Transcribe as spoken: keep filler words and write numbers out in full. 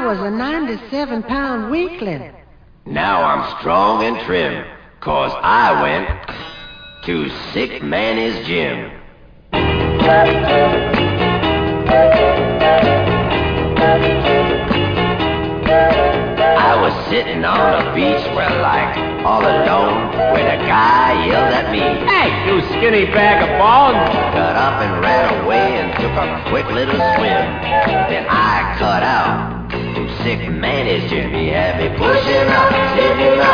I was a ninety-seven pound weakling. Now I'm strong and trim, 'cause I went to Sick Manny's gym. I was sitting on a beach where like all alone when a guy yelled at me, "Hey, you skinny bag of bones!" Got up and ran away and took a quick little swim. Then I cut out to Sick Manny's gym. He had me pushing up, sitting up.